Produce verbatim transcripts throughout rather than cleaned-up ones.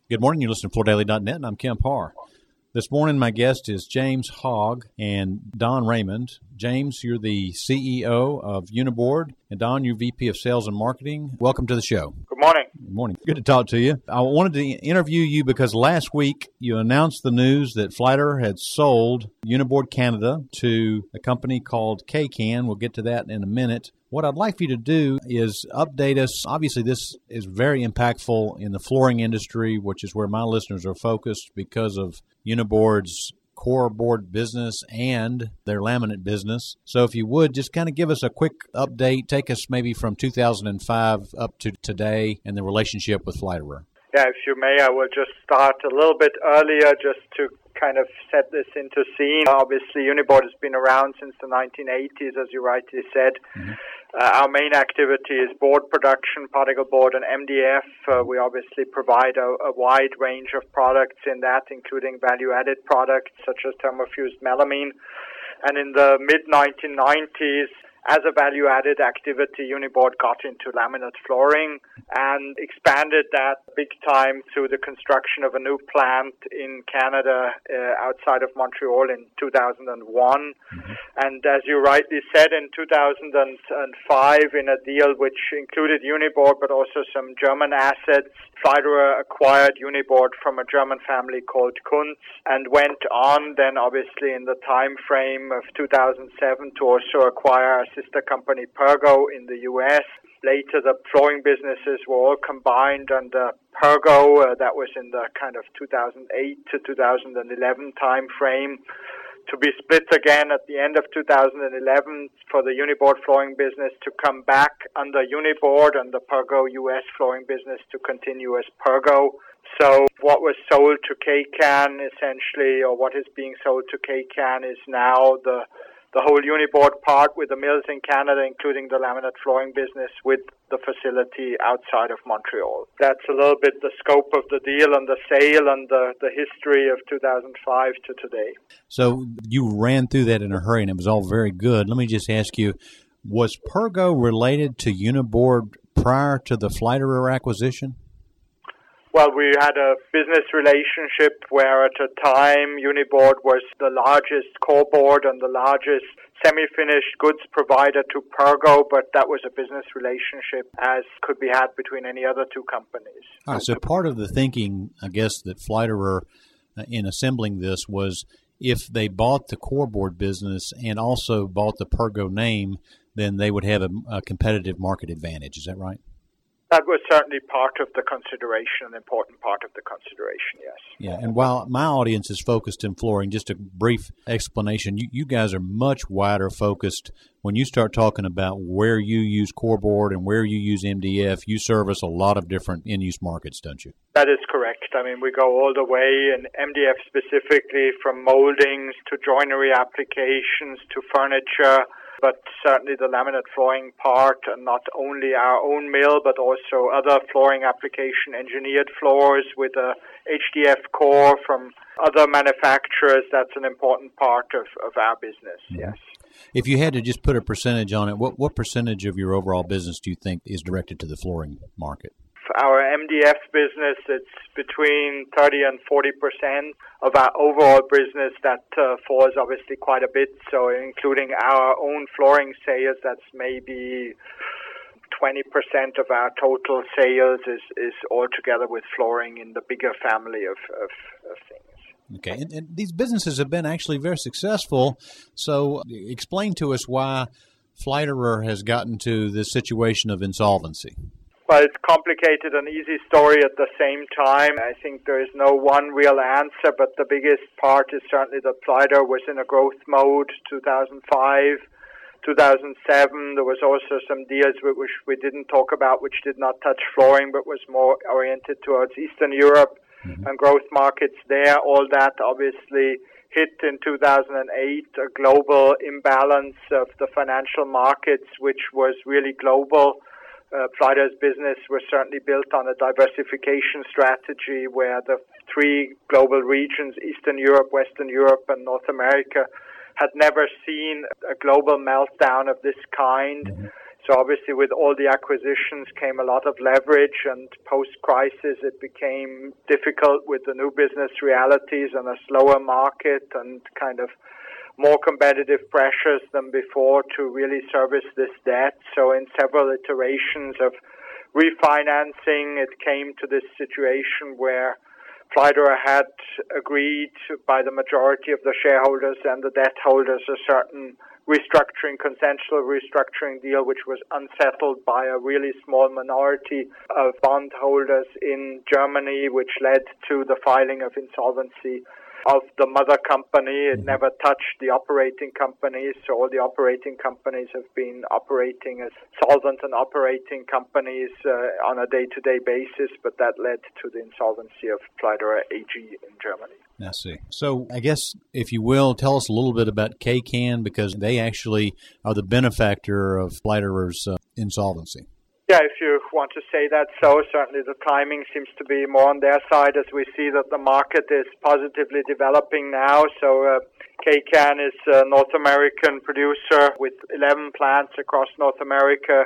Good morning. You're listening to Floor Daily dot net, and I'm Kim Parr. This morning, my guest is James Hogg and Don Raymond. James, you're the C E O of Uniboard, and Don, you're V P of Sales and Marketing. Welcome to the show. Good morning. Good morning. Good to talk to you. I wanted to interview you because last week you announced the news that Flightr had sold Uniboard Canada to a company called Kaycan. We'll get to that in a minute. What I'd like for you to do is update us. Obviously, this is very impactful in the flooring industry, which is where my listeners are focused because of Uniboard's core board business and their laminate business. So if you would, just kind of give us a quick update. Take us maybe from two thousand five up to today and the relationship with Flightr. Yeah, if you may, I will just start a little bit earlier just to kind of set this into scene. Obviously, Uniboard has been around since the nineteen eighties, as you rightly said. Mm-hmm. Uh, our main activity is board production, particle board, and M D F. Uh, we obviously provide a, a wide range of products in that, including value-added products such as thermofused melamine. And in the mid nineteen nineties, as a value-added activity, Uniboard got into laminate flooring and expanded that big time through the construction of a new plant in Canada uh, outside of Montreal in two thousand one. Mm-hmm. And as you rightly said, in two thousand five, in a deal which included Uniboard but also some German assets, Flightr acquired Uniboard from a German family called Kunz and went on then obviously in the time frame of two thousand seven to also acquire a sister company Pergo in the U S. Later the flooring businesses were all combined under Pergo. Uh, that was in the kind of two thousand eight to two thousand eleven time frame, to be split again at the end of two thousand eleven for the Uniboard flooring business to come back under Uniboard and the Pergo U S flooring business to continue as Pergo. So what was sold to Kaycan essentially, or what is being sold to Kaycan, is now the the whole Uniboard part with the mills in Canada, including the laminate flooring business with the facility outside of Montreal. That's a little bit the scope of the deal and the sale and the, the history of two thousand five to today. So you ran through that in a hurry, and it was all very good. Let me just ask you, was Pergo related to Uniboard prior to the Flightr acquisition? Well, we had a business relationship where at a time Uniboard was the largest core board and the largest semi-finished goods provider to Pergo, but that was a business relationship as could be had between any other two companies. All right, so part of the thinking, I guess, that Flightr in assembling this was if they bought the core board business and also bought the Pergo name, then they would have a, a competitive market advantage. Is that right? That was certainly part of the consideration, an important part of the consideration, yes. Yeah, and while my audience is focused in flooring, just a brief explanation, you, you guys are much wider focused. When you start talking about where you use core board and where you use M D F, you service a lot of different end-use markets, don't you? That is correct. I mean, we go all the way in M D F specifically from moldings to joinery applications to furniture, but certainly the laminate flooring part, and not only our own mill, but also other flooring application engineered floors with a H D F core from other manufacturers. That's an important part of, of our business, mm-hmm. Yes. If you had to just put a percentage on it, what, what percentage of your overall business do you think is directed to the flooring market? Our M D F business, it's between thirty and forty percent of our overall business. That uh, falls obviously quite a bit. So including our own flooring sales, that's maybe twenty percent of our total sales is, is altogether with flooring in the bigger family of, of, of things. Okay, and, and these businesses have been actually very successful. So explain to us why Flightr has gotten to this situation of insolvency. Well, it's complicated and easy story at the same time. I think there is no one real answer, but the biggest part is certainly that Flightr was in a growth mode two thousand five, two thousand seven. There was also some deals which we didn't talk about, which did not touch flooring, but was more oriented towards Eastern Europe mm-hmm. and growth markets there. All that obviously hit in two thousand eight, a global imbalance of the financial markets, which was really global. Uh, Flight's business was certainly built on a diversification strategy where the three global regions, Eastern Europe, Western Europe, and North America, had never seen a global meltdown of this kind. Mm-hmm. So obviously with all the acquisitions came a lot of leverage, and post-crisis it became difficult with the new business realities and a slower market and kind of more competitive pressures than before to really service this debt. So in several iterations of refinancing, it came to this situation where Flyderer had agreed by the majority of the shareholders and the debt holders a certain restructuring, consensual restructuring deal, which was unsettled by a really small minority of bondholders in Germany, which led to the filing of insolvency of the mother company. It never touched the operating companies, so all the operating companies have been operating as solvent and operating companies uh, on a day-to-day basis, but that led to the insolvency of Flyderer A G in Germany. I see. So I guess, if you will, tell us a little bit about Kaycan, because they actually are the benefactor of Flyderer's uh, insolvency. Yeah, if you want to say that so, certainly the timing seems to be more on their side as we see that the market is positively developing now. So uh, Kaycan is a North American producer with eleven plants across North America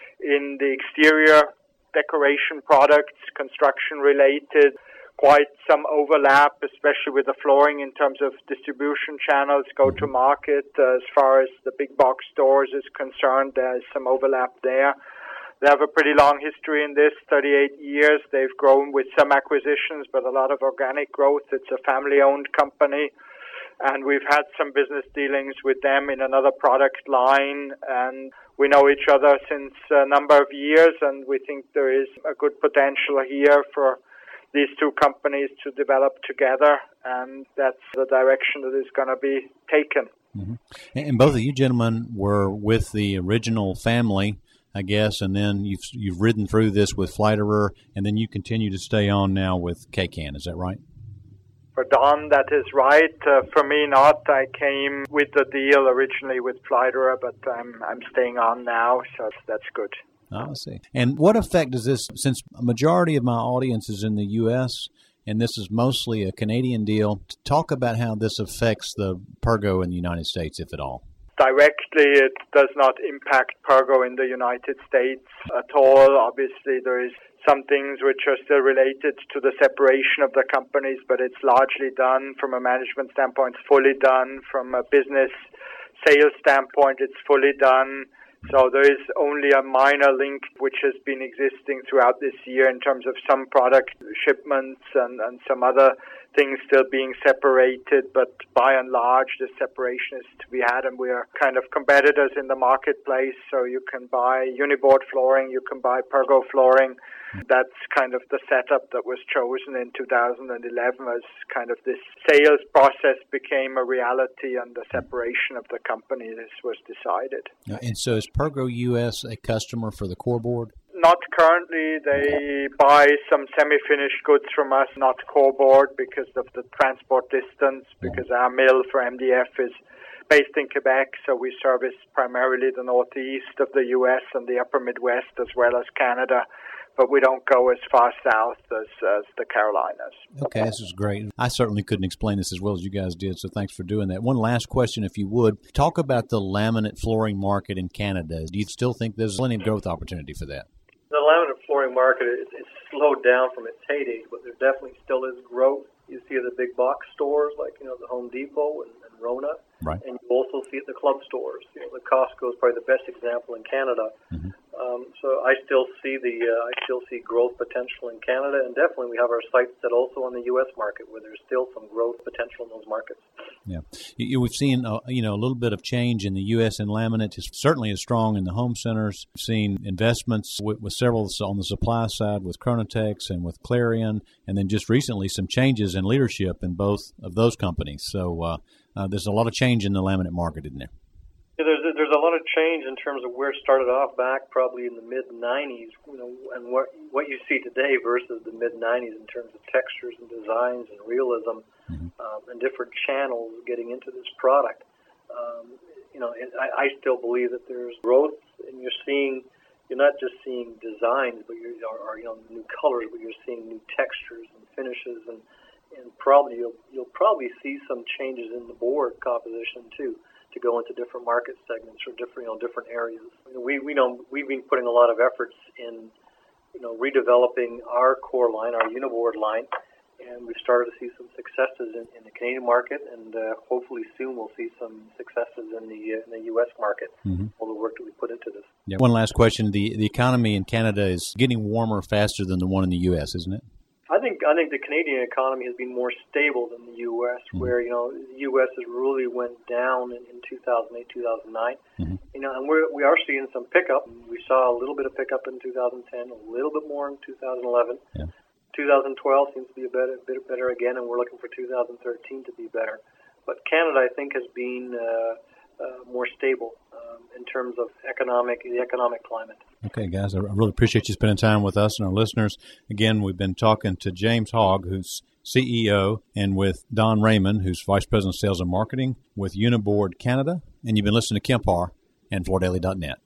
in the exterior decoration products, construction related. Quite some overlap, especially with the flooring in terms of distribution channels, go-to-market. Uh, as far as the big box stores is concerned, there's some overlap there. They have a pretty long history in this, thirty-eight years. They've grown with some acquisitions, but a lot of organic growth. It's a family-owned company, and we've had some business dealings with them in another product line, and we know each other since a number of years, and we think there is a good potential here for these two companies to develop together, and that's the direction that is going to be taken. Mm-hmm. And both of you gentlemen were with the original family, I guess, and then you've you've ridden through this with Flyderer, and then you continue to stay on now with Kaycan. Is that right? For Don, that is right. Uh, for me, not. I came with the deal originally with Flyderer, but I'm I'm staying on now, so that's good. Oh, I see. And what effect does this, since a majority of my audience is in the U S, and this is mostly a Canadian deal, talk about how this affects the Pergo in the United States, if at all. Directly, it does not impact Pergo in the United States at all. Obviously, there is some things which are still related to the separation of the companies, but it's largely done from a management standpoint. It's fully done from a business sales standpoint. It's fully done. So there is only a minor link which has been existing throughout this year in terms of some product shipments and, and some other things still being separated, but by and large the separation is to be had, and we are kind of competitors in the marketplace. So you can buy Uniboard flooring, you can buy Pergo flooring. That's kind of the setup that was chosen in two thousand eleven as kind of this sales process became a reality and the separation of the company. This was decided. And so is Pergo U S a customer for the core board? Not currently. They buy some semi-finished goods from us, not core board, because of the transport distance, because our mill for M D F is based in Quebec, so we service primarily the northeast of the U S and the upper Midwest as well as Canada, but we don't go as far south as, as the Carolinas. Okay, this is great. I certainly couldn't explain this as well as you guys did, so thanks for doing that. One last question, if you would. Talk about the laminate flooring market in Canada. Do you still think there's plenty of growth opportunity for that? The laminate flooring market is, is slowed down from its heyday, but there definitely still is growth. You see the big box stores like, you know, the Home Depot and, and Rona. Right. And you also see it at the club stores. You know, the Costco is probably the best example in Canada. Mm-hmm. Um, so I still see the uh, I still see growth potential in Canada, and definitely we have our sights set also on the U S market, where there's still some growth potential in those markets. Yeah, you, we've seen uh, you know a little bit of change in the U S in laminate. It's certainly as strong in the home centers. We've seen investments with, with several on the supply side with Chronotex and with Clarion, and then just recently some changes in leadership in both of those companies. So uh, uh, there's a lot of change in the laminate market, isn't there? Yeah, there's a, there's a lot of change in terms of where it started off back probably in the mid nineties, you know, and what what you see today versus the mid nineties in terms of textures and designs and realism, mm-hmm. um, and different channels getting into this product. Um, you know, and I, I still believe that there's growth, and you're seeing, you're not just seeing designs, but you're or, or you know new colors, but you're seeing new textures and finishes, and and probably you'll you'll probably see some changes in the board composition too, to go into different market segments or different, you know, different areas. You know, we we know we've been putting a lot of efforts in, you know, redeveloping our core line, our Uniboard line, and we've started to see some successes in, in the Canadian market, and uh, hopefully soon we'll see some successes in the uh, in the U S market. Mm-hmm. All the work that we put into this. Yeah. One last question: the the economy in Canada is getting warmer faster than the one in the U S, isn't it? I think I think the Canadian economy has been more stable than the U S, mm-hmm. where, you know, the U S has really went down in, in two thousand eight, two thousand nine. Mm-hmm. You know, and we're, we are seeing some pickup. We saw a little bit of pickup in two thousand ten, a little bit more in two thousand eleven. Yeah. two thousand twelve seems to be a bit, a bit better again, and we're looking for two thousand thirteen to be better. But Canada, I think, has been uh, uh, more stable um, in terms of economic the economic climate. Okay, guys, I really appreciate you spending time with us and our listeners. Again, we've been talking to James Hogg, who's C E O, and with Don Raymond, who's Vice President of Sales and Marketing with Uniboard Canada. And you've been listening to Kemp Harr and Florida Daily dot net.